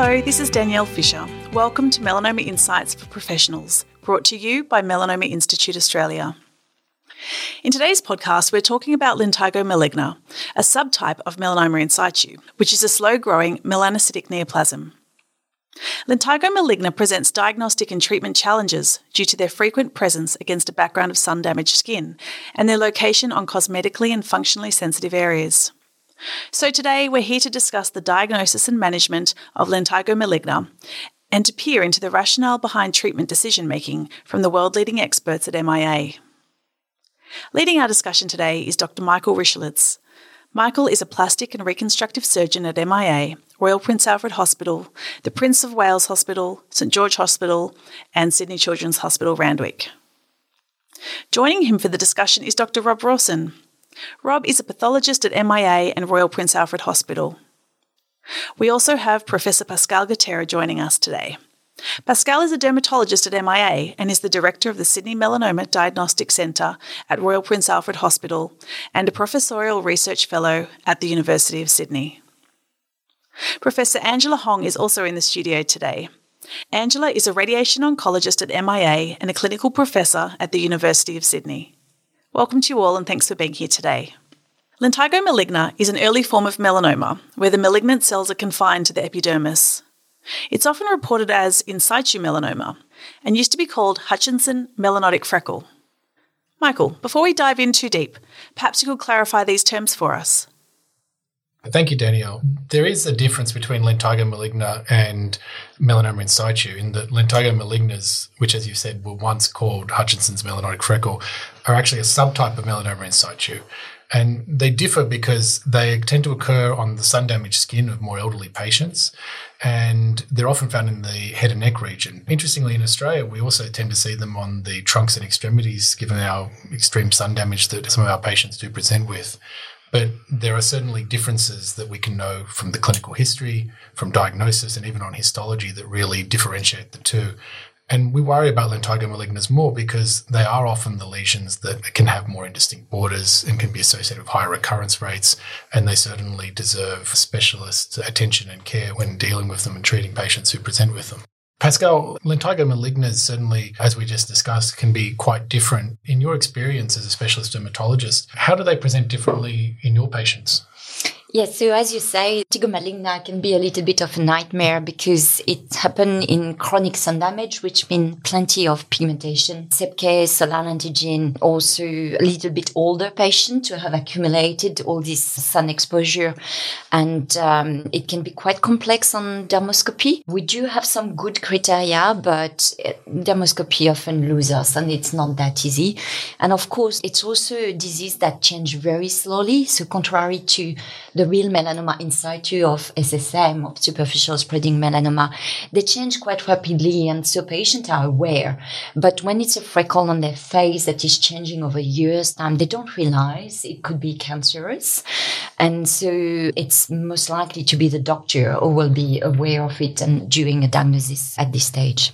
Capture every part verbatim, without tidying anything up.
Hello, this is Danielle Fisher. Welcome to Melanoma Insights for Professionals, brought to you by Melanoma Institute Australia. In today's podcast, we're talking about Lyntygo maligna, a subtype of melanoma in situ, which is a slow-growing melanocytic neoplasm. Lyntygo maligna presents diagnostic and treatment challenges due to their frequent presence against a background of sun-damaged skin and their location on cosmetically and functionally sensitive areas. So today, we're here to discuss the diagnosis and management of Lyntygo maligna and to peer into the rationale behind treatment decision-making from the world-leading experts at M I A. Leading our discussion today is Doctor Michael Ryschlitz. Michael is a plastic and reconstructive surgeon at M I A, Royal Prince Alfred Hospital, the Prince of Wales Hospital, St George Hospital, and Sydney Children's Hospital, Randwick. Joining him for the discussion is Doctor Rob Rawson. Rob is a pathologist at M I A and Royal Prince Alfred Hospital. We also have Professor Pascal Gutera joining us today. Pascal is a dermatologist at M I A and is the director of the Sydney Melanoma Diagnostic Centre at Royal Prince Alfred Hospital and a professorial research fellow at the University of Sydney. Professor Angela Hong is also in the studio today. Angela is a radiation oncologist at M I A and a clinical professor at the University of Sydney. Welcome to you all and thanks for being here today. Lyntygo maligna is an early form of melanoma where the malignant cells are confined to the epidermis. It's often reported as in situ melanoma and used to be called Hutchinson melanotic freckle. Michael, before we dive in too deep, perhaps you could clarify these terms for us. Thank you, Danielle. There is a difference between Lyntygo maligna and melanoma in situ in that Lyntygo malignas, which as you said were once called Hutchinson's melanotic freckle, are actually a subtype of melanoma in situ. And they differ because they tend to occur on the sun-damaged skin of more elderly patients, and they're often found in the head and neck region. Interestingly, in Australia, we also tend to see them on the trunks and extremities, given our extreme sun damage that some of our patients do present with. But there are certainly differences that we can know from the clinical history, from diagnosis, and even on histology that really differentiate the two. And we worry about Lyntygo malignas more because they are often the lesions that can have more indistinct borders and can be associated with higher recurrence rates, and they certainly deserve specialist attention and care when dealing with them and treating patients who present with them. Pascal, Lyntygo malignas certainly, as we just discussed, can be quite different. In your experience as a specialist dermatologist, how do they present differently in your patients? Yes, so as you say, Lyntygo maligna can be a little bit of a nightmare because it happens in chronic sun damage, which means plenty of pigmentation, sepsis, solar antigen, also a little bit older patient to have accumulated all this sun exposure. And um, it can be quite complex on dermoscopy. We do have some good criteria, but dermoscopy often loses us and it's not that easy. And of course, it's also a disease that changes very slowly. So contrary to the real melanoma in situ of S S M, of superficial spreading melanoma, they change quite rapidly and so patients are aware. But when it's a freckle on their face that is changing over years' time, they don't realize it could be cancerous. And so it's most likely to be the doctor who will be aware of it and doing a diagnosis at this stage.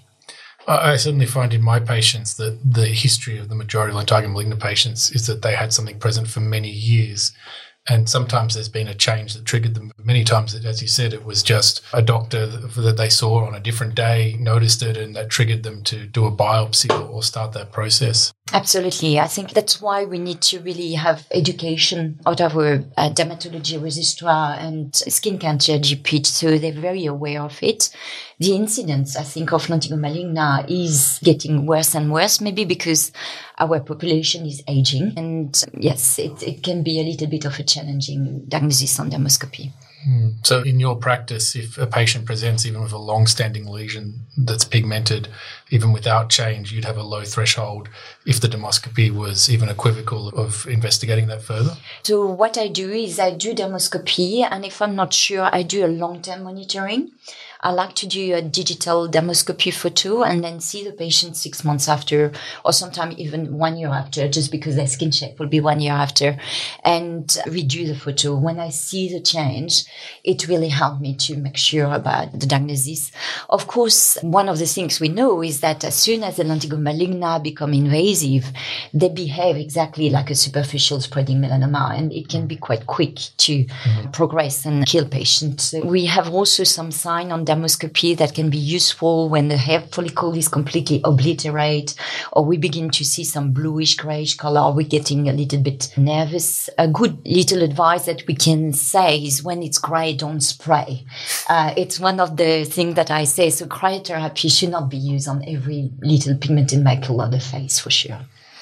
I certainly find in my patients that the history of the majority of Lyntygo maligna patients is that they had something present for many years. And sometimes there's been a change that triggered them. Many times, as you said, it was just a doctor that they saw on a different day, noticed it, and that triggered them to do a biopsy or start that process. Absolutely. I think that's why we need to really have education out of our uh, dermatology registrar and skin cancer G P, so they're very aware of it. The incidence, I think, of Lyntygo maligna is getting worse and worse, maybe because our population is aging. And yes, it, it can be a little bit of a challenging diagnosis on dermoscopy. Hmm. So in your practice, if a patient presents even with a long-standing lesion that's pigmented, even without change, you'd have a low threshold if the dermoscopy was even equivocal of investigating that further? So what I do is I do dermoscopy, and if I'm not sure, I do a long-term monitoring. I like to do a digital dermoscopy photo and then see the patient six months after, or sometimes even one year after, just because their skin shape will be one year after, and redo the photo. When I see the change, it really helped me to make sure about the diagnosis. Of course, one of the things we know is that as soon as the Lyntygo maligna become invasive, they behave exactly like a superficial spreading melanoma, and it can be quite quick to mm-hmm. progress and kill patients. We have also some sign on dermoscopy that can be useful when the hair follicle is completely obliterated, or we begin to see some bluish grayish color, we're getting a little bit nervous. A good little advice that we can say is when it's gray, don't spray. Uh, it's one of the things that I say. So cryotherapy should not be used on every little pigmented macula of the face, for sure.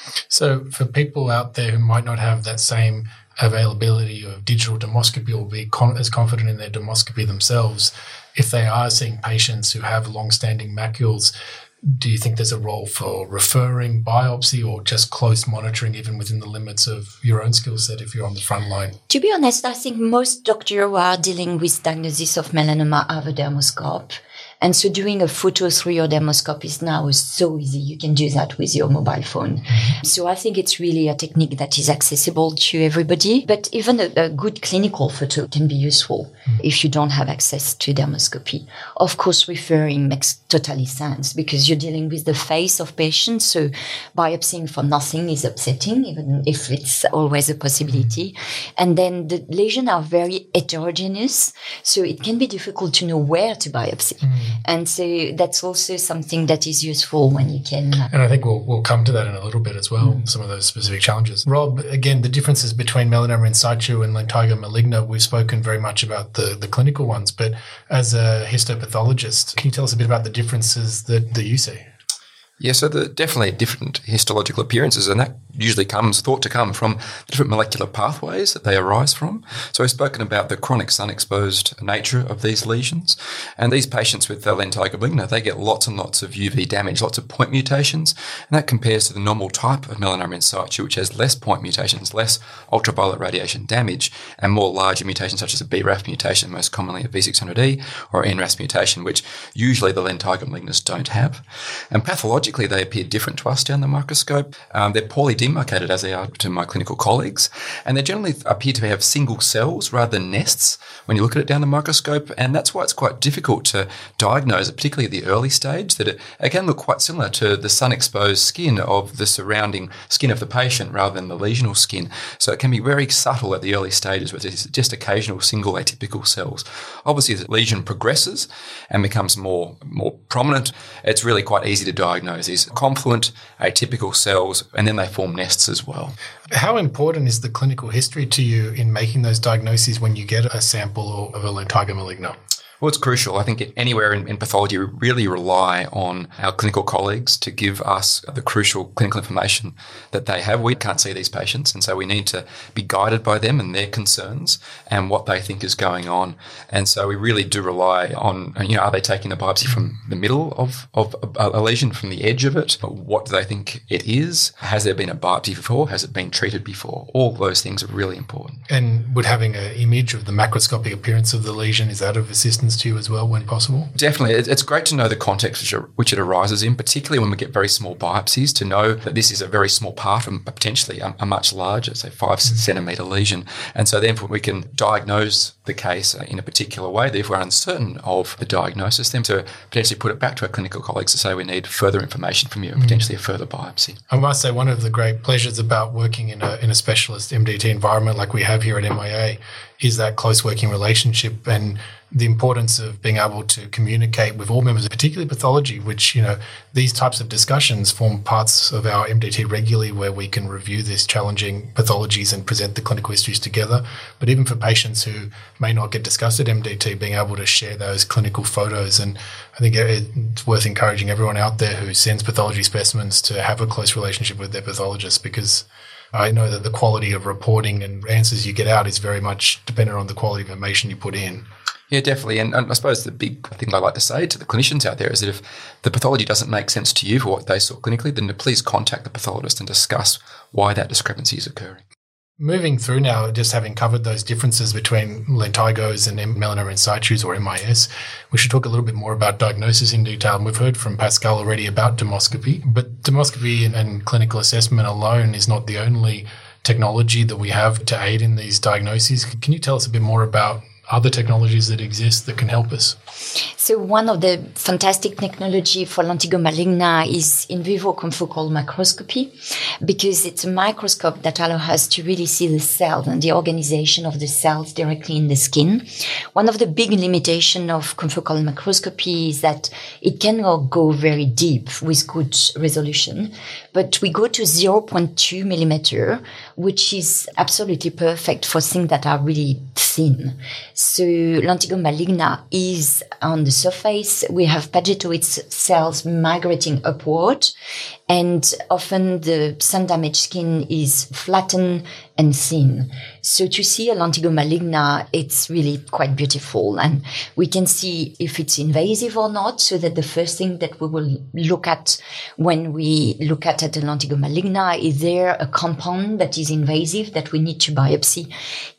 So for people out there who might not have that same availability of digital dermoscopy or be con- as confident in their dermoscopy themselves, if they are seeing patients who have long-standing macules, do you think there's a role for referring, biopsy, or just close monitoring even within the limits of your own skill set if you're on the front line? To be honest, I think most doctors who are dealing with diagnosis of melanoma have a dermoscope. And so doing a photo through your dermoscope is now so easy. You can do that with your mobile phone. Mm-hmm. So I think it's really a technique that is accessible to everybody. But even a, a good clinical photo can be useful mm-hmm. if you don't have access to dermoscopy. Of course, referring makes totally sense because you're dealing with the face of patients. So biopsying for nothing is upsetting, even if it's always a possibility. Mm-hmm. And then the lesions are very heterogeneous. So it can be difficult to know where to biopsy. Mm-hmm. And so that's also something that is useful when you can. And I think we'll we'll come to that in a little bit as well, mm. some of those specific challenges. Rob, again, the differences between melanoma in situ and lentigo maligna, we've spoken very much about the, the clinical ones, but as a histopathologist, can you tell us a bit about the differences that, that you see? Yeah, so there are definitely different histological appearances, and that usually comes, thought to come from the different molecular pathways that they arise from. So we've spoken about the chronic sun-exposed nature of these lesions, and these patients with lentigo maligna, they get lots and lots of U V damage, lots of point mutations, and that compares to the normal type of melanoma in situ, which has less point mutations, less ultraviolet radiation damage, and more larger mutations such as a B R A F mutation, most commonly a V six hundred E, or an N R A S mutation, which usually the lentigo malignas don't have. And pathologically, they appear different to us down the microscope. Um, they're poorly demarcated, as they are to my clinical colleagues, and they generally appear to have single cells rather than nests when you look at it down the microscope, and that's why it's quite difficult to diagnose, particularly at the early stage, that it, it can look quite similar to the sun-exposed skin of the surrounding skin of the patient rather than the lesional skin. So it can be very subtle at the early stages where there's just occasional single atypical cells. Obviously, as the lesion progresses and becomes more, more prominent, it's really quite easy to diagnose these confluent atypical cells, and then they form nests as well. How important is the clinical history to you in making those diagnoses when you get a sample of a lentigo maligna? Well, it's crucial. I think anywhere in, in pathology, we really rely on our clinical colleagues to give us the crucial clinical information that they have. We can't see these patients, and so we need to be guided by them and their concerns and what they think is going on. And so we really do rely on, you know, are they taking a biopsy from the middle of, of a, a lesion, from the edge of it? What do they think it is? Has there been a biopsy before? Has it been treated before? All those things are really important. And would having an image of the macroscopic appearance of the lesion, is that of assistance to you as well when possible? Definitely. It's great to know the context which it arises in, particularly when we get very small biopsies, to know that this is a very small part of potentially a, a much larger, say five mm-hmm. centimetre lesion. And so therefore we can diagnose the case in a particular way. If we're uncertain of the diagnosis, then to potentially put it back to our clinical colleagues to say we need further information from you and mm-hmm. potentially a further biopsy. I must say one of the great pleasures about working in a, in a specialist M D T environment like we have here at M I A is that close working relationship and the importance of being able to communicate with all members, particularly pathology, which, you know, these types of discussions form parts of our M D T regularly where we can review these challenging pathologies and present the clinical histories together. But even for patients who may not get discussed at M D T, being able to share those clinical photos. And I think it's worth encouraging everyone out there who sends pathology specimens to have a close relationship with their pathologist, because I know that the quality of reporting and answers you get out is very much dependent on the quality of information you put in. Yeah, definitely. And, and I suppose the big thing I like to say to the clinicians out there is that if the pathology doesn't make sense to you for what they saw clinically, then please contact the pathologist and discuss why that discrepancy is occurring. Moving through now, just having covered those differences between lentigos and melanoma in situ or M I S, we should talk a little bit more about diagnosis in detail. And we've heard from Pascal already about dermoscopy, but dermoscopy and, and clinical assessment alone is not the only technology that we have to aid in these diagnoses. Can you tell us a bit more about other technologies that exist that can help us? So one of the fantastic technology for Lentigo maligna is in vivo confocal microscopy, because it's a microscope that allows us to really see the cell and the organization of the cells directly in the skin. One of the big limitations of confocal microscopy is that it cannot go very deep with good resolution, but we go to zero point two millimeter, which is absolutely perfect for things that are really thin. So Lentigo maligna is on the surface. We have pagetoid cells migrating upward, and often the sun-damaged skin is flattened and thin. So to see a Lentigo maligna, it's really quite beautiful. And we can see if it's invasive or not, so that the first thing that we will look at when we look at a Lentigo maligna, is there a compound that is invasive that we need to biopsy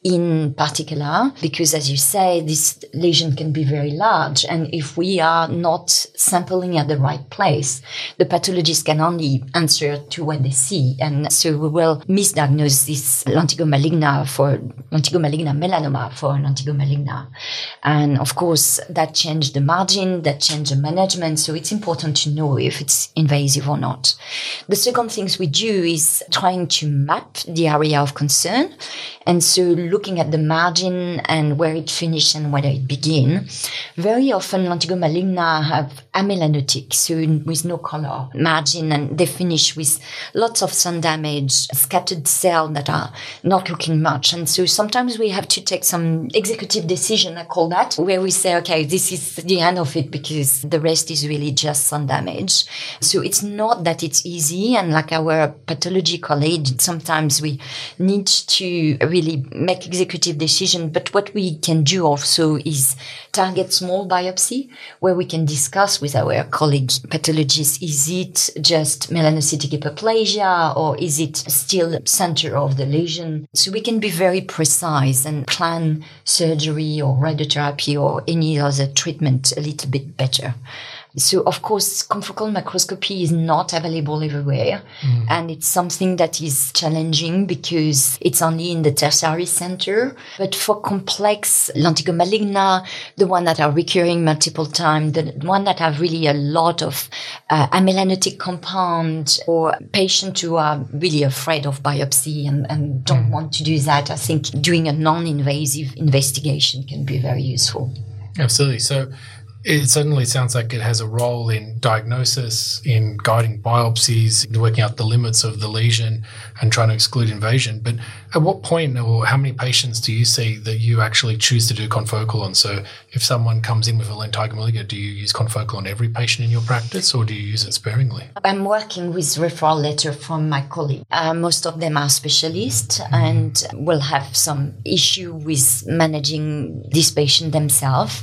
in particular? Because as you say, this lesion can be very large. And if we are not sampling at the right place, the pathologist can only answer to what they see. And so we will misdiagnose this Lentigo maligna for Lentigo maligna melanoma for Lentigo maligna. And of course, that changed the margin, that changed the management. So it's important to know if it's invasive or not. The second things we do is trying to map the area of concern. And so looking at the margin and where it finishes and where it begins. Very often Lentigo maligna have amelanotic, so with no color margin, and they finish with lots of sun damage, scattered cells that are not looking much. And so sometimes we have to take some executive decision, I call that, where we say, okay, this is the end of it because the rest is really just sun damage. So it's not that it's easy. And like our pathology colleague, sometimes we need to really make executive decision. But what we can do also is target small biopsy where we can discuss with our colleague pathologists, is it just melanocytic hyperplasia or is it still center of the lesion? So we can be very precise and plan surgery or radiotherapy or any other treatment a little bit better. So, of course, confocal microscopy is not available everywhere. Mm. And it's something that is challenging because it's only in the tertiary center. But for complex Lentigo maligna, the one that are recurring multiple times, the one that have really a lot of uh, amelanotic compound, or patients who are really afraid of biopsy and, and don't mm. want to do that, I think doing a non-invasive investigation can be very useful. Absolutely. So it certainly sounds like it has a role in diagnosis, in guiding biopsies, working out the limits of the lesion and trying to exclude invasion. But at what point or how many patients do you see that you actually choose to do confocal on? So if someone comes in with a Lentigo maligna, do you use confocal on every patient in your practice or do you use it sparingly? I'm working with referral letter from my colleague. Uh, most of them are specialists and will have some issue with managing this patient themselves.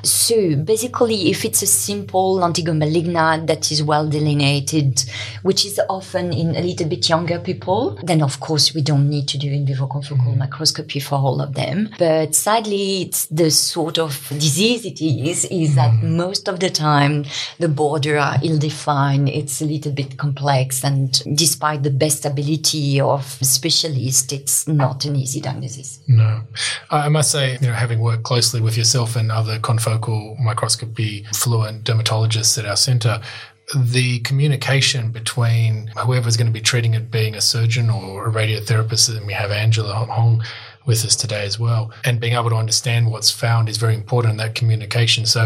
So basically, if it's a simple Lentigo maligna that is well delineated, which is often in a little bit younger people, then of course we don't need to do in vivo confocal microscopy for all of them. But sadly, it's the sort of disease it is, is that most of the time the border are ill-defined. It's a little bit complex, and despite the best ability of specialists, it's not an easy diagnosis. No. I must say, you know, having worked closely with yourself and other confocal microscopy fluent dermatologists at our centre, the communication between whoever's going to be treating it, being a surgeon or a radiotherapist, and we have Angela Hong with us today as well, and being able to understand what's found is very important in that communication. So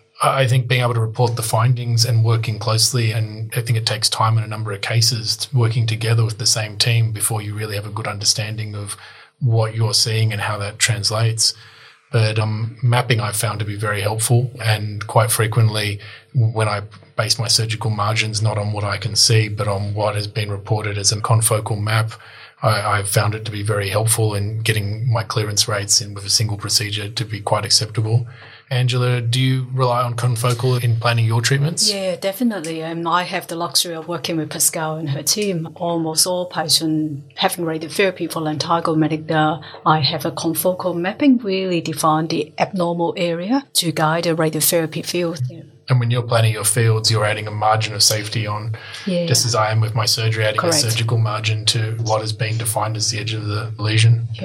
I think being able to report the findings and working closely, and I think it takes time in a number of cases, working together with the same team before you really have a good understanding of what you're seeing and how that translates. But um, mapping I've found to be very helpful, and quite frequently when I base my surgical margins not on what I can see but on what has been reported as a confocal map, I, I've found it to be very helpful in getting my clearance rates in with a single procedure to be quite acceptable. Angela, do you rely on confocal in planning your treatments? Yeah, definitely. Um, I have the luxury of working with Pascal and her team. Almost all patients having radiotherapy for Lentigo maligna, I have a confocal mapping, really define the abnormal area to guide the radiotherapy field. Yeah. And when you're planning your fields, you're adding a margin of safety on, yeah, just as I am with my surgery, adding Correct. a surgical margin to what is being defined as the edge of the lesion. Yeah.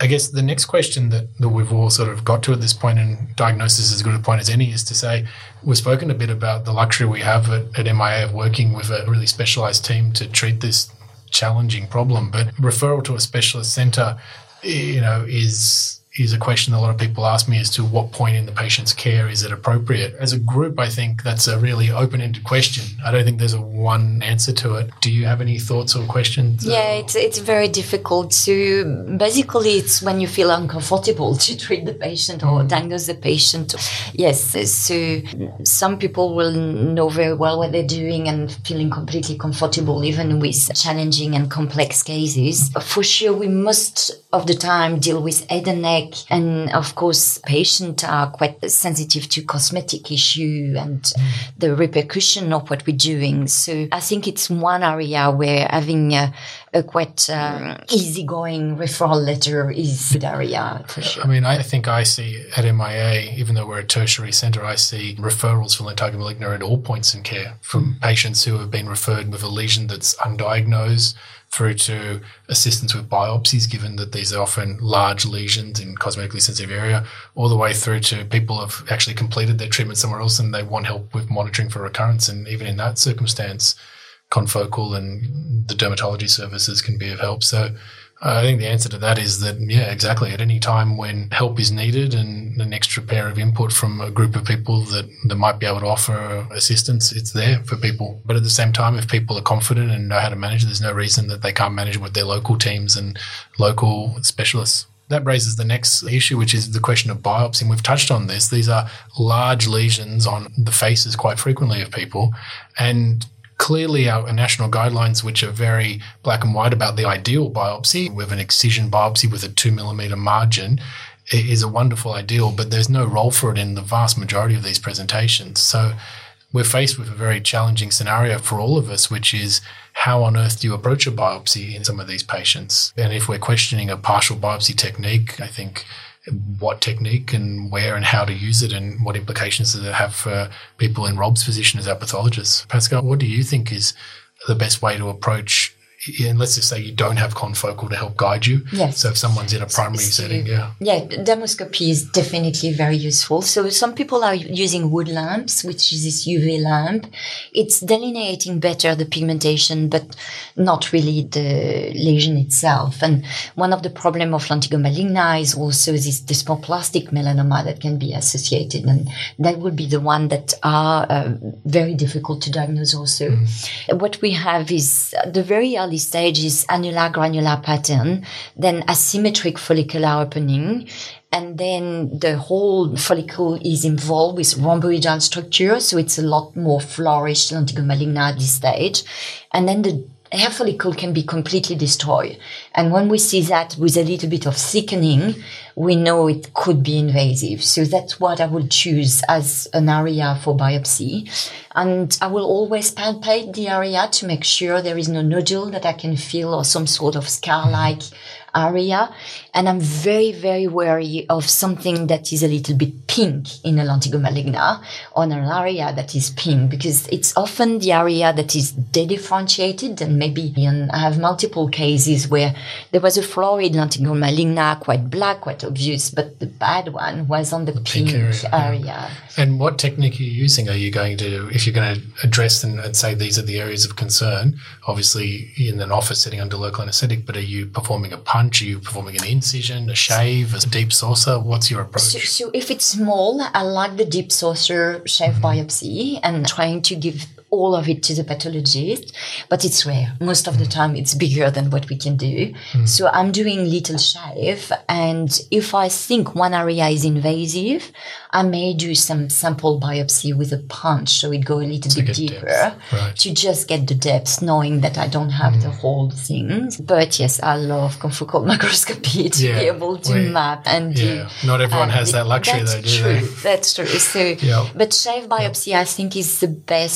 I guess the next question that, that we've all sort of got to at this point, and diagnosis is as good a point as any, is to say we've spoken a bit about the luxury we have at, at M I A of working with a really specialised team to treat this challenging problem. But referral to a specialist centre, you know, is is a question a lot of people ask me as to what point in the patient's care is it appropriate. As a group, I think that's a really open-ended question. I don't think there's a one answer to it. Do you have any thoughts or questions? Yeah, it's it's very difficult to, basically it's when you feel uncomfortable to treat the patient or diagnose the patient. Yes, so some people will know very well what they're doing and feeling completely comfortable even with challenging and complex cases. For sure, we most of the time deal with head and neck. And of course, patients are quite sensitive to cosmetic issue and mm. the repercussion of what we're doing. So I think it's one area where having a, a quite um, easygoing referral letter is a good area for sure. I mean, I think I see at M I A, even though we're a tertiary centre, I see referrals for lentigo maligna at all points in care, from mm. patients who have been referred with a lesion that's undiagnosed through to assistance with biopsies, given that these are often large lesions in cosmetically sensitive area, all the way through to people who have actually completed their treatment somewhere else and they want help with monitoring for recurrence. And even in that circumstance, confocal and the dermatology services can be of help. So uh, I think the answer to that is that, yeah, exactly. At any time when help is needed and an extra pair of input from a group of people that, that might be able to offer assistance, it's there for people. But at the same time, if people are confident and know how to manage it, there's no reason that they can't manage it with their local teams and local specialists. That raises the next issue, which is the question of biopsy. And we've touched on this. These are large lesions on the faces quite frequently of people. And clearly, our national guidelines, which are very black and white about the ideal biopsy, with an excision biopsy with a two millimetre margin, is a wonderful ideal, but there's no role for it in the vast majority of these presentations. So we're faced with a very challenging scenario for all of us, which is how on earth do you approach a biopsy in some of these patients? And if we're questioning a partial biopsy technique, I think what technique and where and how to use it and what implications does it have for people in Rob's position as our pathologists. Pascal, what do you think is the best way to approach, and let's just say you don't have confocal to help guide you. Yes. So if someone's in a primary so, setting, yeah. Yeah, dermoscopy is definitely very useful. So some people are using wood lamps, which is this U V lamp. It's delineating better the pigmentation, but not really the lesion itself. And one of the problems of lentigo maligna is also this dysplastic melanoma that can be associated. And that would be the one that are uh, very difficult to diagnose also. Mm. What we have is the very early stage is annular granular pattern, then asymmetric follicular opening, and then the whole follicle is involved with rhomboidal structure, so it's a lot more flourished lentigo maligna at this stage. And then the hair follicle can be completely destroyed. And when we see that with a little bit of thickening, we know it could be invasive. So that's what I would choose as an area for biopsy. And I will always palpate the area to make sure there is no nodule that I can feel or some sort of scar-like area. And I'm very, very wary of something that is a little bit pink in a lentigo maligna on an area that is pink, because it's often the area that is dedifferentiated. And maybe, and I have multiple cases where there was a florid lentigo maligna, quite black, quite obvious, but the bad one was on the, the pink, pink area. area. Yeah. And what technique are you using? Are you going to, if you're going to address and, and say these are the areas of concern, obviously in an office setting under local anaesthetic, but are you performing a punch? Are you performing an incision, a shave, a deep saucer? What's your approach? So, so if it's small, I like the deep saucer shave mm-hmm. biopsy and trying to give all of it to the pathologist, but it's rare. Most of the time it's bigger than what we can do. Mm. So I'm doing little shave, and if I think one area is invasive, I may do some sample biopsy with a punch, so it go a little to bit deeper right. to just get the depth, knowing that I don't have mm. the whole thing. But yes, I love confocal microscopy to yeah. be able to we, map and yeah. do. Not everyone uh, has that luxury, that's though, do true. they? That's true. So, yep. but shave biopsy, yep. I think, is the best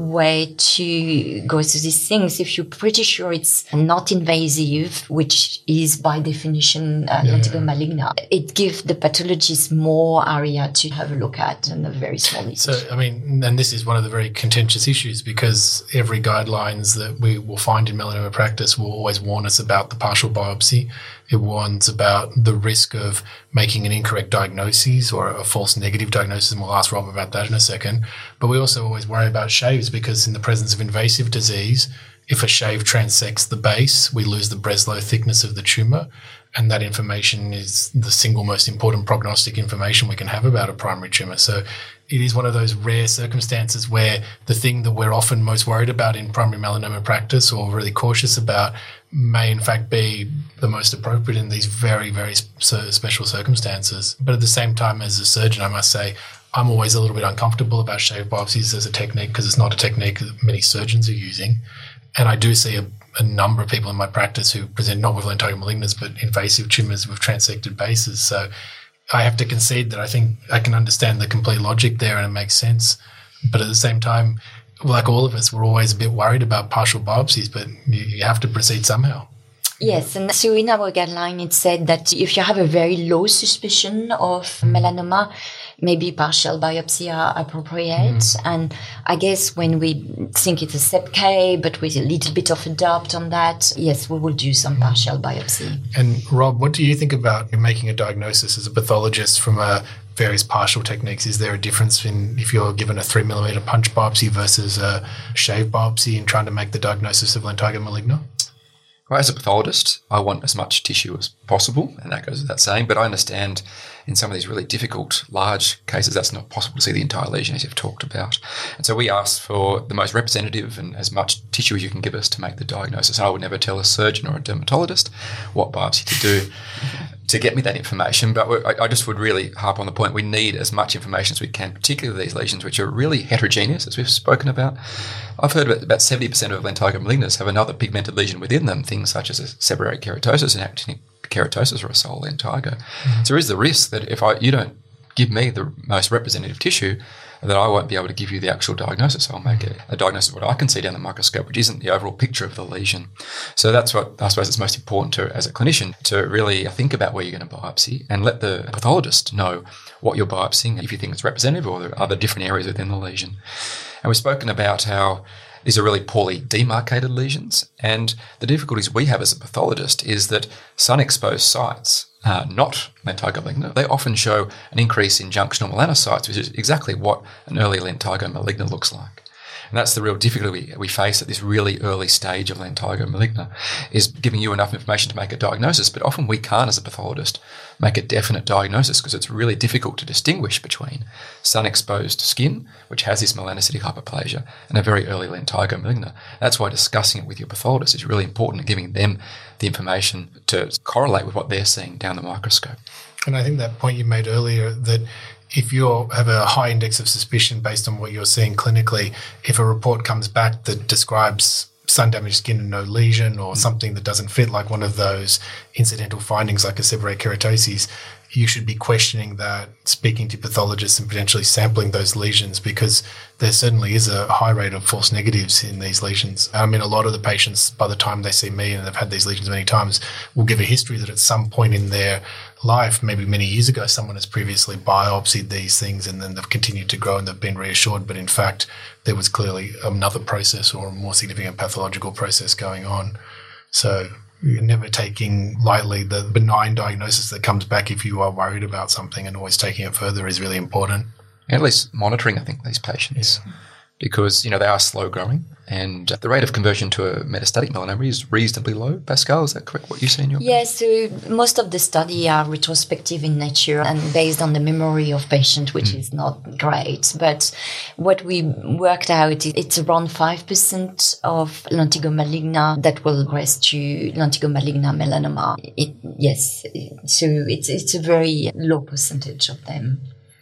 way to go through these things. If you're pretty sure it's not invasive, which is by definition uh, yeah, lentigo yeah. maligna, it gives the pathologist more area to have a look at in a very small lesion. So, I mean, and this is one of the very contentious issues, because every guidelines that we will find in melanoma practice will always warn us about the partial biopsy. It warns about the risk of making an incorrect diagnosis or a false negative diagnosis, and we'll ask Rob about that in a second. But we also always worry about shaves, because in the presence of invasive disease, if a shave transects the base, we lose the Breslow thickness of the tumour, and that information is the single most important prognostic information we can have about a primary tumour. So it is one of those rare circumstances where the thing that we're often most worried about in primary melanoma practice, or really cautious about, may in fact be the most appropriate in these very, very special circumstances. But at the same time, as a surgeon, I must say, I'm always a little bit uncomfortable about shave biopsies as a technique, because it's not a technique that many surgeons are using. And I do see a, a number of people in my practice who present not with lentigo malignas, but invasive tumours with transected bases. So I have to concede that I think I can understand the complete logic there, and it makes sense. But at the same time, like all of us, we're always a bit worried about partial biopsies, but you, you have to proceed somehow. Yes, and so in our guideline, it said that if you have a very low suspicion of melanoma, maybe partial biopsy are appropriate. Mm. And I guess when we think it's a S E P K, but with a little bit of a doubt on that, yes, we will do some partial biopsy. And Rob, what do you think about making a diagnosis as a pathologist from a various partial techniques? Is there a difference in if you're given a three millimeter punch biopsy versus a shave biopsy in trying to make the diagnosis of lentigo maligna? Well, as a pathologist, I want as much tissue as possible, and that goes without saying, but I understand in some of these really difficult, large cases, that's not possible to see the entire lesion, as you've talked about. And so we ask for the most representative and as much tissue as you can give us to make the diagnosis. And I would never tell a surgeon or a dermatologist what biopsy to do to get me that information, but I just would really harp on the point we need as much information as we can, particularly these lesions, which are really heterogeneous, as we've spoken about. I've heard about, about seventy percent of lentigo malignas have another pigmented lesion within them, things such as a seborrheic keratosis and actinic keratosis or a sole lentigo. Mm-hmm. So there is the risk that if I you don't give me the most representative tissue, that I won't be able to give you the actual diagnosis. I'll make a, a diagnosis of what I can see down the microscope, which isn't the overall picture of the lesion. So that's what I suppose it's most important to, as a clinician, to really think about where you're going to biopsy and let the pathologist know what you're biopsying, if you think it's representative or there are other different areas within the lesion. And we've spoken about how these are really poorly demarcated lesions, and the difficulties we have as a pathologist is that sun-exposed sites, uh, not lentigo maligna, they often show an increase in junctional melanocytes, which is exactly what an early lentigo maligna looks like. And that's the real difficulty we, we face at this really early stage of lentigo maligna, is giving you enough information to make a diagnosis, but often we can't, as a pathologist, make a definite diagnosis because it's really difficult to distinguish between sun-exposed skin, which has this melanocytic hyperplasia, and a very early lentigo maligna. That's why discussing it with your pathologist is really important, and giving them the information to correlate with what they're seeing down the microscope. And I think that point you made earlier, that if you have a high index of suspicion based on what you're seeing clinically, if a report comes back that describes sun-damaged skin and no lesion, or something that doesn't fit, like one of those incidental findings like a seborrheic keratosis, you should be questioning that, speaking to pathologists and potentially sampling those lesions, because there certainly is a high rate of false negatives in these lesions. I mean, a lot of the patients, by the time they see me, and they've had these lesions many times, will give a history that at some point in their life, maybe many years ago, someone has previously biopsied these things and then they've continued to grow and they've been reassured. But in fact, there was clearly another process or a more significant pathological process going on. So you're never taking lightly the benign diagnosis that comes back if you are worried about something, and always taking it further is really important. And at least monitoring, I think, these patients. Yeah. Because, you know, they are slow growing, and the rate of conversion to a metastatic melanoma is reasonably low. Pascal, is that correct, what you see in your Yes, so most of the study are retrospective in nature and based on the memory of patient, which mm. is not great. But what we worked out, it's around five percent of lentigo maligna that will progress to lentigo maligna melanoma. It, yes, so it's it's a very low percentage of them.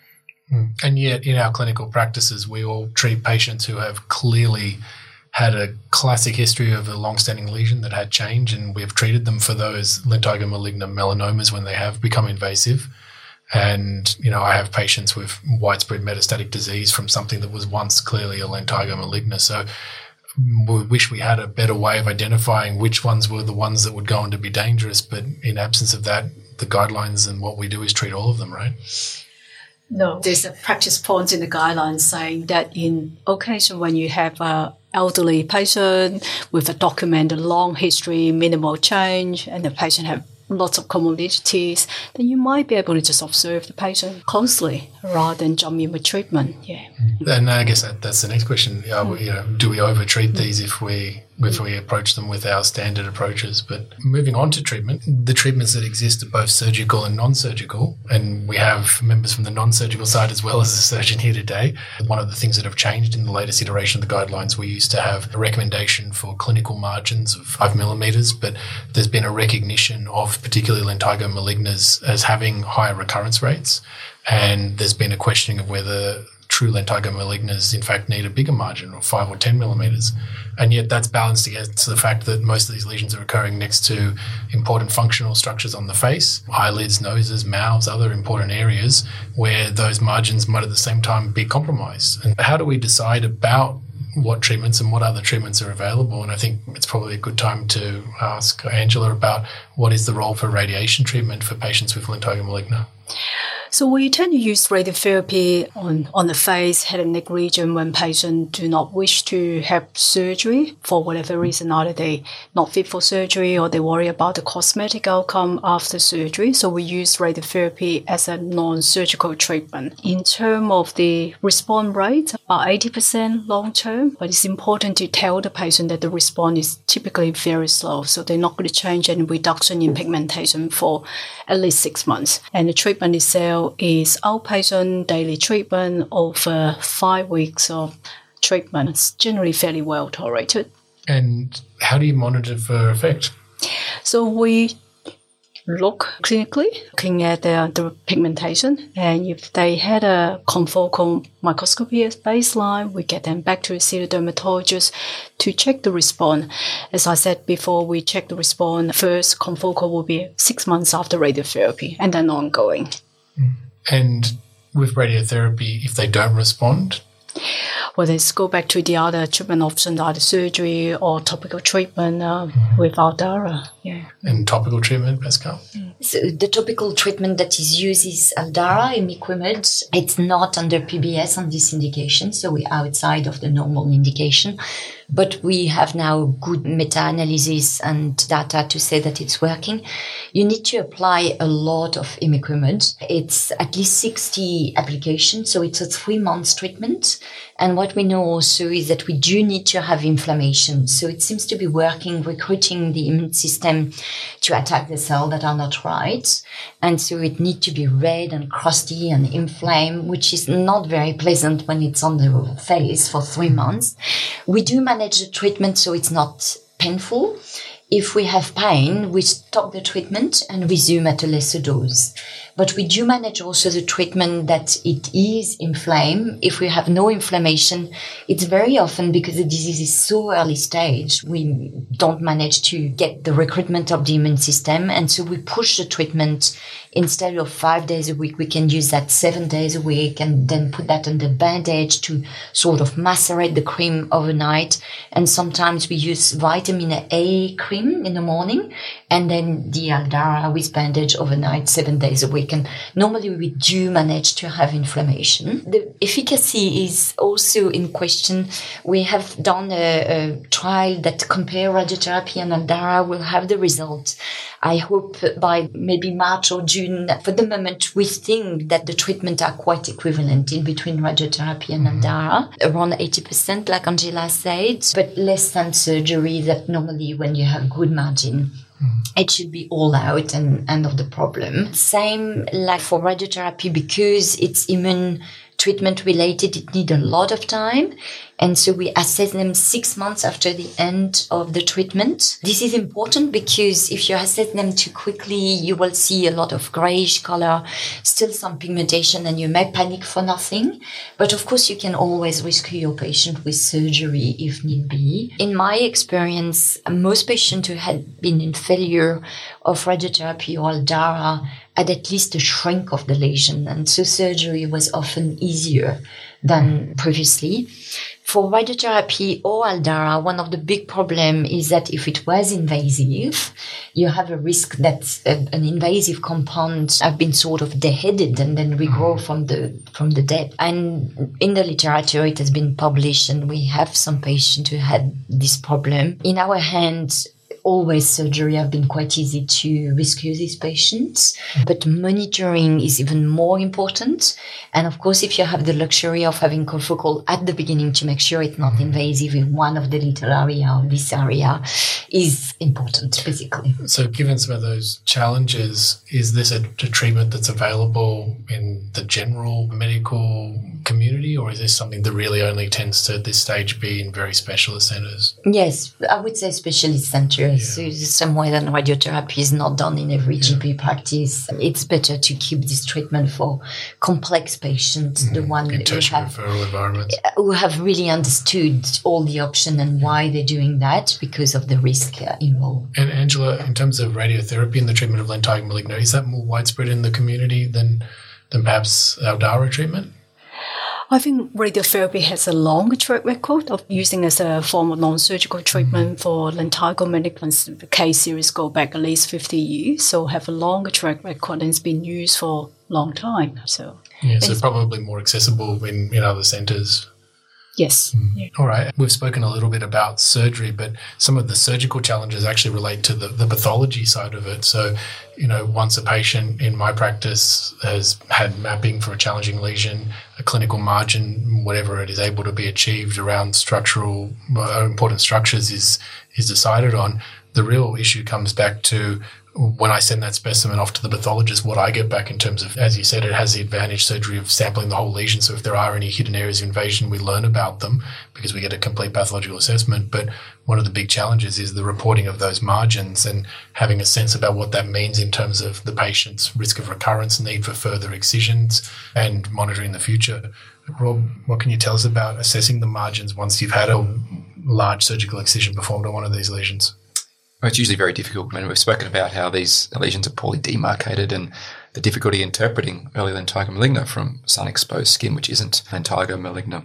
And yet in our clinical practices, we all treat patients who have clearly had a classic history of a long-standing lesion that had change, and we've treated them for those lentigo maligna melanomas when they have become invasive. And, you know, I have patients with widespread metastatic disease from something that was once clearly a Lyntigo maligna. So we wish we had a better way of identifying which ones were the ones that would go on to be dangerous. But in absence of that, the guidelines and what we do is treat all of them, right? No, there's a practice point in the guidelines saying that in occasion when you have a elderly patient with a documented long history, minimal change, and the patient have lots of comorbidities, then you might be able to just observe the patient closely rather than jump in with treatment. Yeah. And I guess that, that's the next question. Are we, you know, do we overtreat these if we if we approach them with our standard approaches? But moving on to treatment, the treatments that exist are both surgical and non-surgical, and we have members from the non-surgical side as well as the surgeon here today. One of the things that have changed in the latest iteration of the guidelines, we used to have a recommendation for clinical margins of five millimetres, but there's been a recognition of particularly Lyntigo malignas as having higher recurrence rates, and there's been a questioning of whether true Lyntigo malignas in fact need a bigger margin of five or ten millimetres. And yet that's balanced against the fact that most of these lesions are occurring next to important functional structures on the face, eyelids, noses, mouths, other important areas where those margins might at the same time be compromised. And how do we decide about what treatments and what other treatments are available? And I think it's probably a good time to ask Angela about what is the role for radiation treatment for patients with Lyntigo maligna. So we tend to use radiotherapy on, on the face, head and neck region when patients do not wish to have surgery for whatever reason, either they not fit for surgery or they worry about the cosmetic outcome after surgery. So we use radiotherapy as a non-surgical treatment. In terms of the response rate, about eighty percent long term, but it's important to tell the patient that the response is typically very slow. So they're not going to change any reduction in pigmentation for at least six months. And the treatment itself is outpatient daily treatment over five weeks of treatment. It's generally fairly well tolerated. And how do you monitor for effect? So we look clinically, looking at the, the pigmentation, and if they had a confocal microscopy as baseline, we get them back to a ciliary dermatologist to check the response. As I said before, we check the response. First confocal will be six months after radiotherapy and then ongoing. And with radiotherapy, if they don't respond? Well, let's go back to the other treatment options, either surgery or topical treatment uh, mm-hmm. with Aldara. Yeah. And topical treatment, Pascal? So the topical treatment that is used is Aldara, imiquimod. It's not under P B S on this indication, so we're outside of the normal indication. But we have now good meta-analysis and data to say that it's working. You need to apply a lot of imiquimod. It's at least sixty applications, so it's a three months treatment. And what we know also is that we do need to have inflammation. So it seems to be working, recruiting the immune system to attack the cells that are not right. And so it needs to be red and crusty and inflamed, which is not very pleasant when it's on the face for three months. We do manage the treatment so it's not painful. If we have pain, we stop the treatment and resume at a lesser dose. But we do manage also the treatment that it is inflamed. If we have no inflammation, it's very often because the disease is so early stage, we don't manage to get the recruitment of the immune system. And so we push the treatment. Instead of five days a week, we can use that seven days a week and then put that under bandage to sort of macerate the cream overnight. And sometimes we use vitamin A cream in the morning and then the Aldara with bandage overnight, seven days a week. And normally we do manage to have inflammation. The efficacy is also in question. We have done a, a trial that compare radiotherapy and Aldara. We'll have the results, I hope, by maybe March or June. For the moment, we think that the treatment are quite equivalent in between radiotherapy and Aldara, around eighty percent, like Angela said, but less than surgery that normally when you have good margin. It should be all out and end of the problem. Same like for radiotherapy, because it's immune treatment related, it needs a lot of time. And so we assess them six months after the end of the treatment. This is important because if you assess them too quickly, you will see a lot of grayish color, still some pigmentation, and you may panic for nothing. But of course, you can always rescue your patient with surgery if need be. In my experience, most patients who had been in failure of radiotherapy or Aldara had at least a shrink of the lesion, and so surgery was often easier than previously. For radiotherapy or Aldara, one of the big problems is that if it was invasive, you have a risk that a, an invasive compound have been sort of deheaded and then regrow from the from the depth. And in the literature, it has been published, and we have some patients who had this problem. In our hands, always surgery have been quite easy to rescue these patients, but monitoring is even more important. And of course, if you have the luxury of having confocal at the beginning to make sure it's not invasive in one of the little area or this area is important, basically. So given some of those challenges, is this a, a treatment that's available in the general medical community, or is this something that really only tends to at this stage be in very specialist centres? Yes, I would say specialist centres. Yeah. So some way that radiotherapy is not done in every yeah. G P practice. It's better to keep this treatment for complex patients, mm, the one who have, who have really understood all the options and why they're doing that because of the risk uh, involved. And Angela, in terms of radiotherapy and the treatment of Lyntargia maligna, is that more widespread in the community than than perhaps Aldara treatment? I think radiotherapy has a long track record of using as a form of non-surgical treatment mm-hmm. for Lyntargia malignans. The case series go back at least fifty years, so have a long track record and it's been used for a long time. So yeah, so probably more accessible in, in other centres. Yes. Mm. Yeah. All right. We've spoken a little bit about surgery, but some of the surgical challenges actually relate to the, the pathology side of it. So, you know, once a patient in my practice has had mapping for a challenging lesion, a clinical margin, whatever it is able to be achieved around structural, uh, important structures is is decided on, the real issue comes back to when I send that specimen off to the pathologist, what I get back in terms of, as you said, it has the advantage surgery of sampling the whole lesion. So if there are any hidden areas of invasion, we learn about them because we get a complete pathological assessment. But one of the big challenges is the reporting of those margins and having a sense about what that means in terms of the patient's risk of recurrence, need for further excisions, and monitoring the future. Rob, what can you tell us about assessing the margins once you've had a large surgical excision performed on one of these lesions? Well, it's usually very difficult. I mean, we've spoken about how these lesions are poorly demarcated and the difficulty interpreting early Lyntargia maligna from sun-exposed skin, which isn't Lyntargia maligna.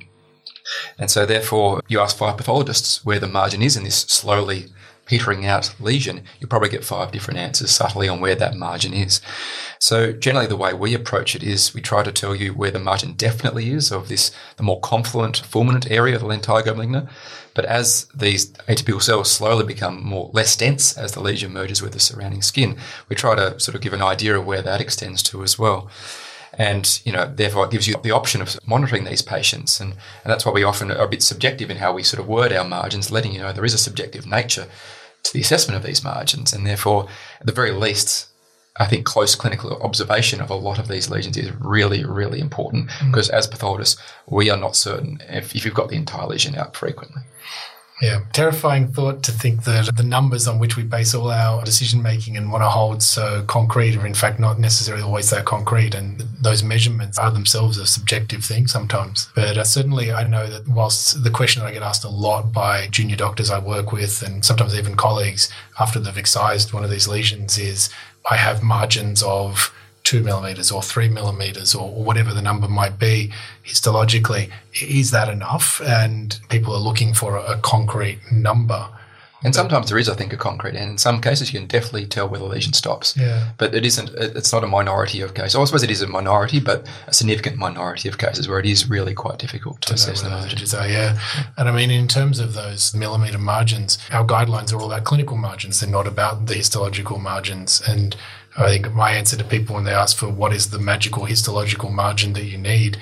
And so, therefore, you ask five pathologists where the margin is in this slowly petering out lesion, you'll probably get five different answers subtly on where that margin is. So generally the way we approach it is we try to tell you where the margin definitely is of this, the more confluent, fulminant area of the Lyntargia maligna. But as these atypical cells slowly become more less dense as the lesion merges with the surrounding skin, we try to sort of give an idea of where that extends to as well. And, you know, therefore it gives you the option of monitoring these patients. And, and that's why we often are a bit subjective in how we sort of word our margins, letting you know there is a subjective nature to the assessment of these margins. And therefore, at the very least, I think close clinical observation of a lot of these lesions is really, really important mm-hmm. because as pathologists, we are not certain if, if you've got the entire lesion out frequently. Yeah, terrifying thought to think that the numbers on which we base all our decision-making and want to hold so concrete are in fact not necessarily always that concrete, and those measurements are themselves a subjective thing sometimes. But uh, certainly I know that whilst the question that I get asked a lot by junior doctors I work with and sometimes even colleagues after they've excised one of these lesions is, I have margins of two millimetres or three millimetres or whatever the number might be histologically. Is that enough? And people are looking for a, a concrete number. And but, sometimes there is, I think, a concrete, and in some cases you can definitely tell where the lesion stops. Yeah. But it isn't, it's not a minority of cases. I suppose it is a minority, but a significant minority of cases where it is really quite difficult to, to assess the margins. Are, yeah. And I mean, in terms of those millimetre margins, our guidelines are all about clinical margins. They're not about the histological margins. And I think my answer to people when they ask for what is the magical histological margin that you need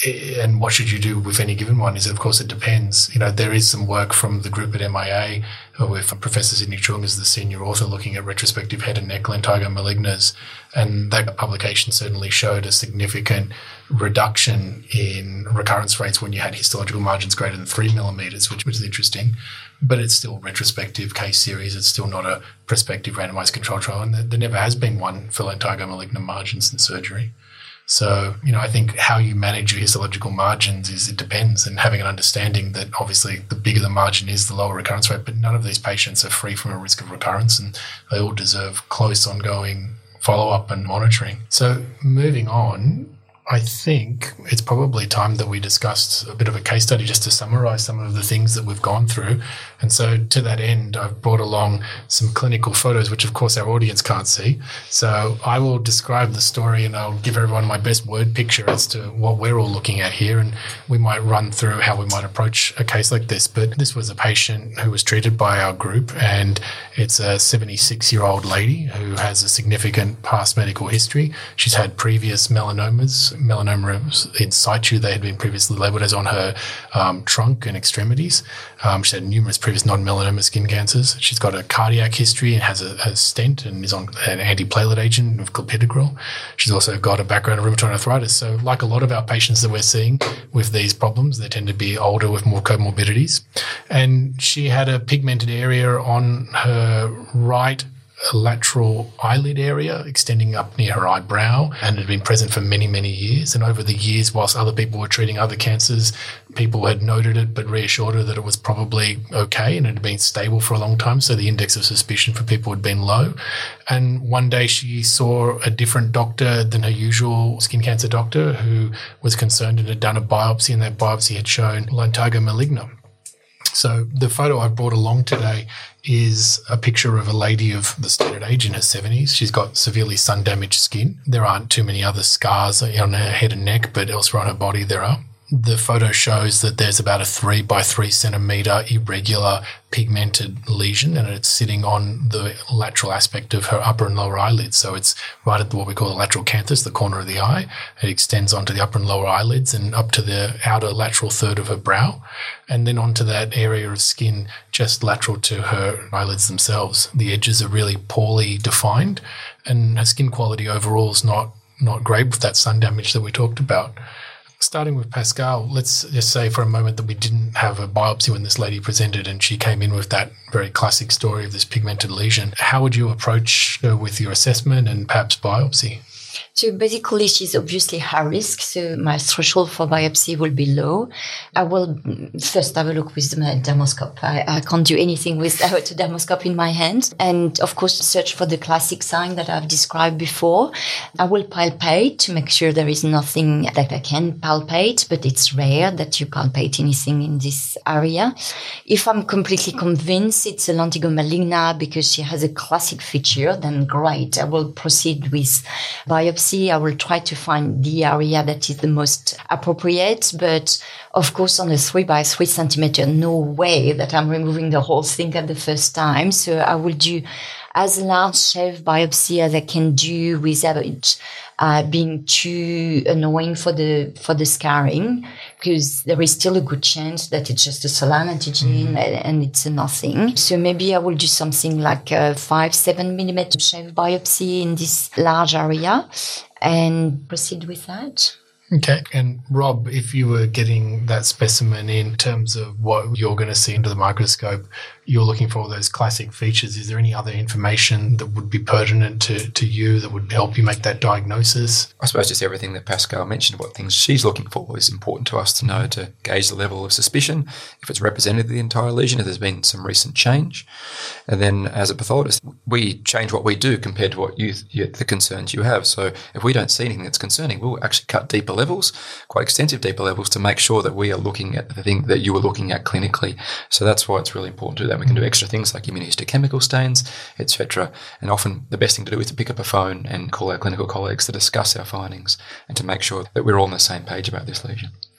and what should you do with any given one is, of course, it depends. You know, there is some work from the group at M I A with Professor Sidney Chung as the senior author looking at retrospective head and neck lentigo malignas. And that publication certainly showed a significant reduction in recurrence rates when you had histological margins greater than three millimetres, which, which is interesting. But it's still a retrospective case series. It's still not a prospective randomised control trial. And there, there never has been one for lentigo malignant margins in surgery. So, you know, I think how you manage your histological margins is it depends, and having an understanding that obviously the bigger the margin is, the lower recurrence rate, but none of these patients are free from a risk of recurrence, and they all deserve close ongoing follow-up and monitoring. So moving on, I think it's probably time that we discussed a bit of a case study just to summarise some of the things that we've gone through. And so to that end, I've brought along some clinical photos, which of course our audience can't see. So I will describe the story and I'll give everyone my best word picture as to what we're all looking at here. And we might run through how we might approach a case like this. But this was a patient who was treated by our group, and it's a seventy-six-year-old lady who has a significant past medical history. She's had previous melanomas, melanoma in situ. They had been previously labelled as on her um, trunk and extremities. Um, she had numerous previous non-melanoma skin cancers. She's got a cardiac history and has a, a stent and is on an antiplatelet agent of clopidogrel. She's also got a background of rheumatoid arthritis. So like a lot of our patients that we're seeing with these problems, they tend to be older with more comorbidities. And she had a pigmented area on her right lateral eyelid area extending up near her eyebrow, and had been present for many, many years. And over the years, whilst other people were treating other cancers, people had noted it but reassured her that it was probably okay and it had been stable for a long time. So the index of suspicion for people had been low. And one day she saw a different doctor than her usual skin cancer doctor, who was concerned and had done a biopsy, and that biopsy had shown lentigo maligna. So the photo I've brought along today is a picture of a lady of the stated age in her seventies. She's got severely sun-damaged skin. There aren't too many other scars on her head and neck, but elsewhere on her body there are. The photo shows that there's about a three by three centimetre irregular pigmented lesion, and it's sitting on the lateral aspect of her upper and lower eyelids. So it's right at what we call the lateral canthus, the corner of the eye. It extends onto the upper and lower eyelids and up to the outer lateral third of her brow, and then onto that area of skin just lateral to her eyelids themselves. The edges are really poorly defined, and her skin quality overall is not, not great with that sun damage that we talked about. Starting with Pascal, let's just say for a moment that we didn't have a biopsy when this lady presented and she came in with that very classic story of this pigmented lesion. How would you approach her with your assessment and perhaps biopsy? So basically, she's obviously high risk, so my threshold for biopsy will be low. I will first have a look with my dermoscope. I, I can't do anything without a dermoscope in my hand. And of course, search for the classic sign that I've described before. I will palpate to make sure there is nothing that I can palpate, but it's rare that you palpate anything in this area. If I'm completely convinced it's a lentigo maligna because she has a classic feature, then great. I will proceed with biopsy. I will try to find the area that is the most appropriate, but of course on a three by three centimeter, no way that I'm removing the whole thing at the first time. So I will do as large shave biopsy as I can do without uh, being too annoying for the for the scarring, because there is still a good chance that it's just a solar antigen mm-hmm. and it's a nothing. So maybe I will do something like a five, seven millimeter shave biopsy in this large area and proceed with that. Okay. And Rob, if you were getting that specimen in terms of what you're going to see under the microscope, you're looking for all those classic features. Is there any other information that would be pertinent to, to you that would help you make that diagnosis? I suppose just everything that Pascal mentioned, what things she's looking for is important to us to know to gauge the level of suspicion, if it's represented the entire lesion, if there's been some recent change. And then as a pathologist, we change what we do compared to what you, you the concerns you have. So if we don't see anything that's concerning, we'll actually cut deeper levels, quite extensive deeper levels, to make sure that we are looking at the thing that you were looking at clinically. So that's why it's really important to do that. We can do extra things like immunohistochemical stains, et cetera. And often the best thing to do is to pick up a phone and call our clinical colleagues to discuss our findings and to make sure that we're all on the same page about this lesion.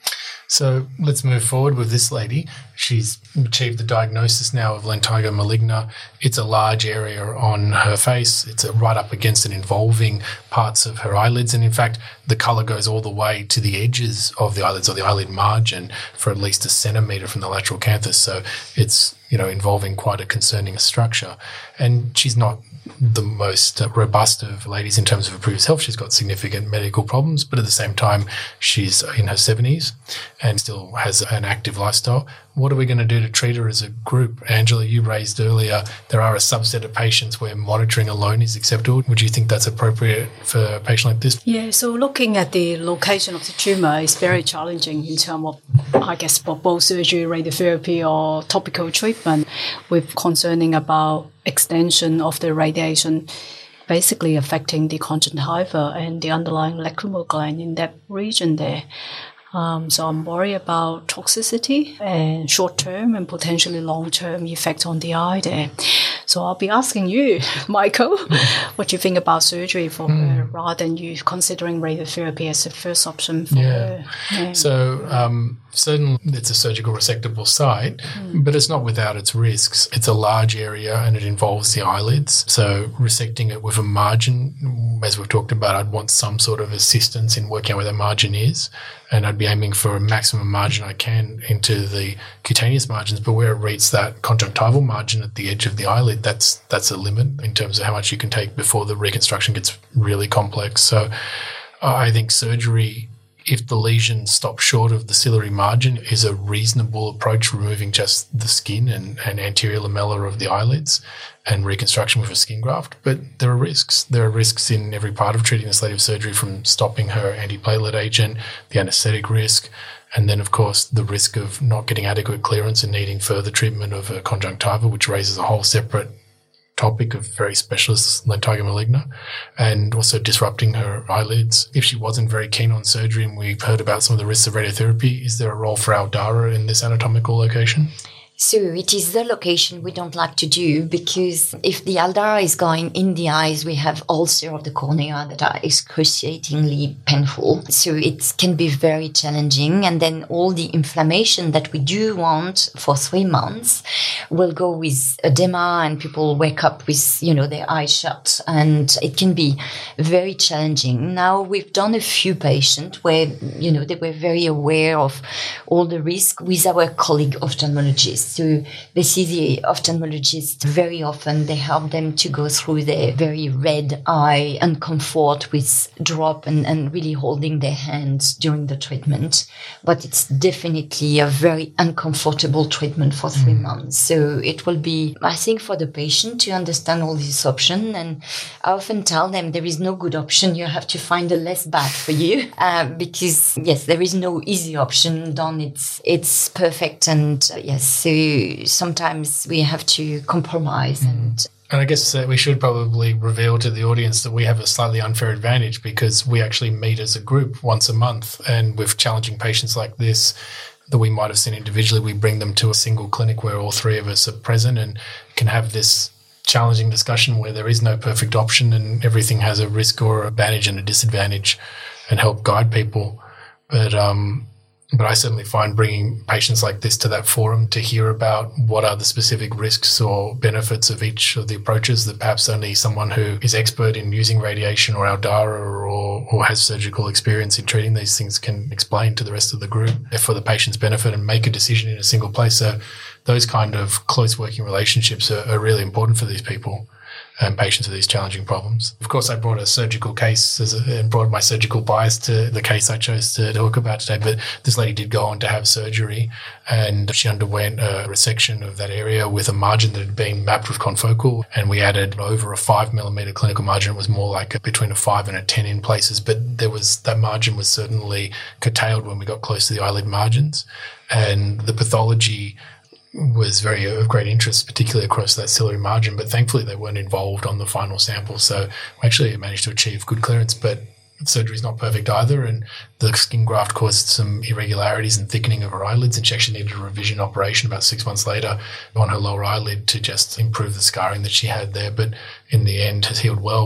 So let's move forward with this lady. She's achieved the diagnosis now of lentigo maligna. It's a large area on her face. It's right up against and involving parts of her eyelids. And in fact, the colour goes all the way to the edges of the eyelids or the eyelid margin for at least a centimetre from the lateral canthus. So it's, you know, involving quite a concerning structure. And she's not the most robust of ladies in terms of her previous health. She's got significant medical problems, but at the same time, she's in her seventies and still has an active lifestyle. What are we going to do to treat her as a group? Angela, you raised earlier there are a subset of patients where monitoring alone is acceptable. Would you think that's appropriate for a patient like this? Yeah, so looking at the location of the tumour is very challenging in terms of, I guess, for both surgery, radiotherapy or topical treatment, with concerning about extension of the radiation basically affecting the conjunctiva and the underlying lacrimal gland in that region there. Um, so I'm worried about toxicity and short-term and potentially long-term effect on the eye there. So I'll be asking you, Michael, what you think about surgery for mm. her rather than you considering radiotherapy as the first option for yeah. her. Yeah. So um, certainly it's a surgical resectable site, mm. but it's not without its risks. It's a large area and it involves the eyelids. So resecting it with a margin, as we've talked about, I'd want some sort of assistance in working out where that margin is. And I'd be aiming for a maximum margin I can into the cutaneous margins, but where it reaches that conjunctival margin at the edge of the eyelid, that's that's a limit in terms of how much you can take before the reconstruction gets really complex. So uh, I think surgery, if the lesion stops short of the ciliary margin, is a reasonable approach, removing just the skin and, and anterior lamella of the eyelids and reconstruction with a skin graft. But there are risks. There are risks in every part of treating this lady with surgery, from stopping her antiplatelet agent, the anaesthetic risk, and then, of course, the risk of not getting adequate clearance and needing further treatment of a conjunctiva, which raises a whole separate topic of very specialist lentigo maligna, and also disrupting her eyelids. If she wasn't very keen on surgery and we've heard about some of the risks of radiotherapy, is there a role for Aldara in this anatomical location? So it is the location we don't like to do, because if the Aldara is going in the eyes, we have ulcer of the cornea that are excruciatingly painful. So it can be very challenging. And then all the inflammation that we do want for three months will go with edema, and people wake up with, you know, their eyes shut, and it can be very challenging. Now, we've done a few patients where, you know, they were very aware of all the risk with our colleague ophthalmologists. So they see the ophthalmologist very often. They help them to go through their very red eye uncomfort with drop and, and really holding their hands during the treatment. But it's definitely a very uncomfortable treatment for three mm. months. So it will be, I think, for the patient to understand all these options. And I often tell them there is no good option. You have to find a less bad for you, uh, because, yes, there is no easy option. Done, it's, it's perfect. And uh, yes, so sometimes we have to compromise. And And I guess uh, we should probably reveal to the audience that we have a slightly unfair advantage, because we actually meet as a group once a month, and with challenging patients like this that we might have seen individually, we bring them to a single clinic where all three of us are present and can have this challenging discussion where there is no perfect option and everything has a risk or advantage and a disadvantage, and help guide people. But um But I certainly find bringing patients like this to that forum to hear about what are the specific risks or benefits of each of the approaches that perhaps only someone who is expert in using radiation or Aldara or, or has surgical experience in treating these things can explain to the rest of the group for the patient's benefit and make a decision in a single place. So those kind of close working relationships are, are really important for these people and patients with these challenging problems. Of course, I brought a surgical case as a, and brought my surgical bias to the case I chose to talk about today, but this lady did go on to have surgery, and she underwent a resection of that area with a margin that had been mapped with confocal, and we added over a five millimeter clinical margin. It was more like a, between a five and a ten in places, but there was that margin was certainly curtailed when we got close to the eyelid margins, and the pathology was very of great interest, particularly across that ciliary margin, but thankfully they weren't involved on the final sample. So we actually managed to achieve good clearance, but surgery is not perfect either, and the skin graft caused some irregularities and thickening of her eyelids, and she actually needed a revision operation about six months later on her lower eyelid to just improve the scarring that she had there, but in the end has healed well.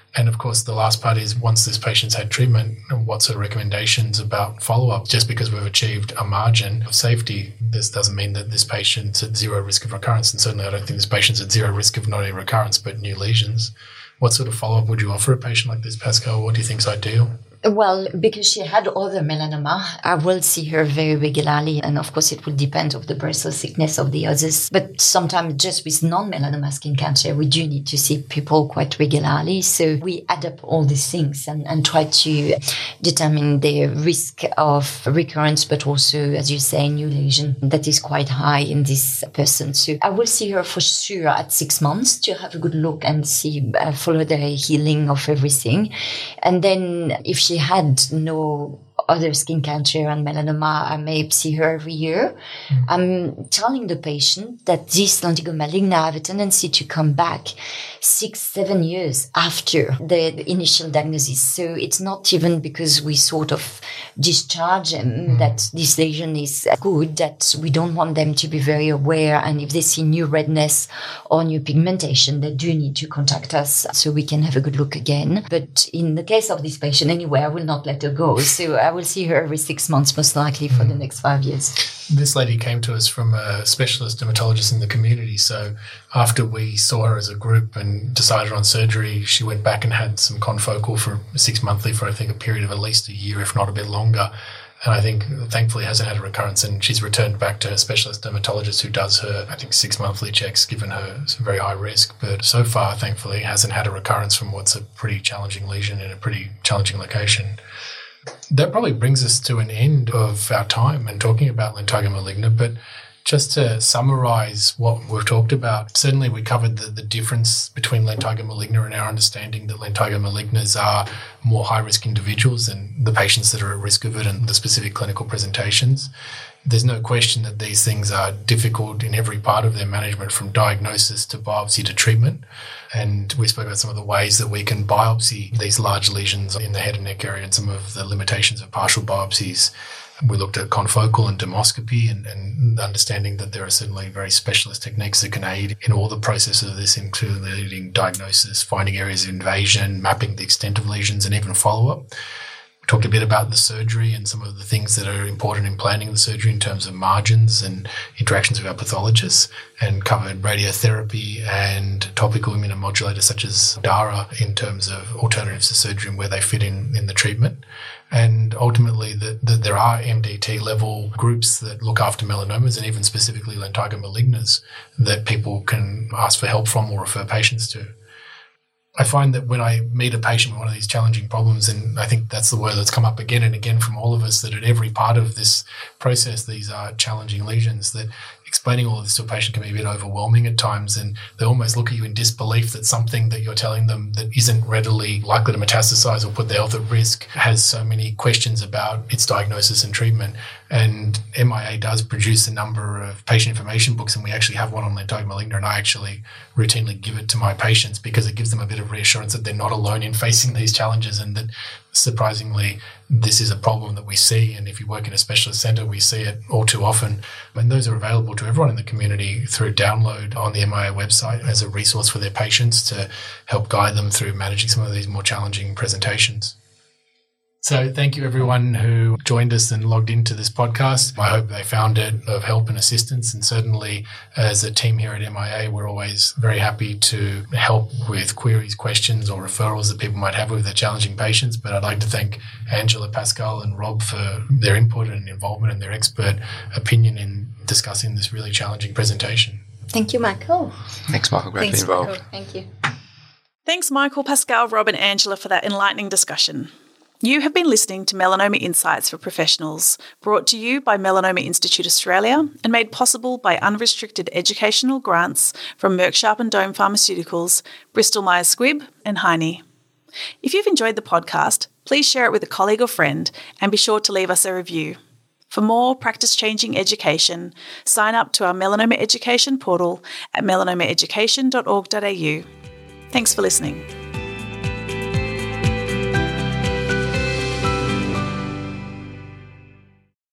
And of course, the last part is once this patient's had treatment, what sort of recommendations about follow-up? Just because we've achieved a margin of safety, this doesn't mean that this patient's at zero risk of recurrence. And certainly I don't think this patient's at zero risk of not only recurrence, but new lesions. What sort of follow-up would you offer a patient like this, Pascal? What do you think is ideal? Well, because she had other melanoma, I will see her very regularly. And of course, it will depend on the breast or thickness of the others. But sometimes just with non-melanoma skin cancer, we do need to see people quite regularly. So we add up all these things and, and try to determine the risk of recurrence, but also, as you say, new lesion that is quite high in this person. So I will see her for sure at six months to have a good look and see, uh, follow the healing of everything. And then if she She had no other skin cancer and melanoma, I may see her every year. Mm. I'm telling the patient that this lentigo maligna have a tendency to come back six, seven years after the initial diagnosis. So it's not even because we sort of discharge them mm. that this lesion is good, that we don't want them to be very aware. And if they see new redness or new pigmentation, they do need to contact us so we can have a good look again. But in the case of this patient anyway, I will not let her go. So I will see her every six months, most likely for mm. the next five years. This lady came to us from a specialist dermatologist in the community. So after we saw her as a group and decided on surgery, she went back and had some confocal for six monthly for, I think, a period of at least a year, if not a bit longer. And I think, thankfully, hasn't had a recurrence. And she's returned back to her specialist dermatologist who does her, I think, six monthly checks, given her some very high risk. But so far, thankfully, hasn't had a recurrence from what's a pretty challenging lesion in a pretty challenging location. That probably brings us to an end of our time and talking about lentigo maligna. But just to summarise what we've talked about, certainly we covered the, the difference between lentigo maligna and our understanding that lentigo malignas are more high-risk individuals than the patients that are at risk of it and the specific clinical presentations. There's no question that these things are difficult in every part of their management, from diagnosis to biopsy to treatment. And we spoke about some of the ways that we can biopsy these large lesions in the head and neck area and some of the limitations of partial biopsies. We looked at confocal and dermoscopy and, and understanding that there are certainly very specialist techniques that can aid in all the processes of this, including diagnosis, finding areas of invasion, mapping the extent of lesions, and even follow-up. We talked a bit about the surgery and some of the things that are important in planning the surgery in terms of margins and interactions with our pathologists, and covered radiotherapy and topical immunomodulators such as DARA in terms of alternatives to surgery and where they fit in, in the treatment. And ultimately that, that there are M D T level groups that look after melanomas and even specifically lentigo malignas that people can ask for help from or refer patients to. I find that when I meet a patient with one of these challenging problems, and I think that's the word that's come up again and again from all of us, that at every part of this process, these are challenging lesions, that explaining all of this to a patient can be a bit overwhelming at times, and they almost look at you in disbelief that something that you're telling them that isn't readily likely to metastasize or put their health at risk has so many questions about its diagnosis and treatment. And M I A does produce a number of patient information books, and we actually have one on lentigo maligna, and I actually routinely give it to my patients because it gives them a bit of reassurance that they're not alone in facing these challenges, and that surprisingly this is a problem that we see, and if you work in a specialist centre we see it all too often. And those are available to everyone in the community through download on the M I A website as a resource for their patients to help guide them through managing some of these more challenging presentations. So thank you everyone who joined us and logged into this podcast. I hope they found it of help and assistance, and certainly as a team here at M I A, we're always very happy to help with queries, questions or referrals that people might have with their challenging patients. But I'd like to thank Angela, Pascal and Rob for their input and involvement and their expert opinion in discussing this really challenging presentation. Thank you, Michael. Thanks, Michael. Great Thanks, to be involved. Michael. Thank you. Thanks, Michael, Pascal, Rob and Angela for that enlightening discussion. You have been listening to Melanoma Insights for Professionals, brought to you by Melanoma Institute Australia and made possible by unrestricted educational grants from Merck Sharp and Dohme Pharmaceuticals, Bristol Myers Squibb and Heine. If you've enjoyed the podcast, please share it with a colleague or friend and be sure to leave us a review. For more practice-changing education, sign up to our Melanoma Education portal at melanoma education dot org dot a u. Thanks for listening.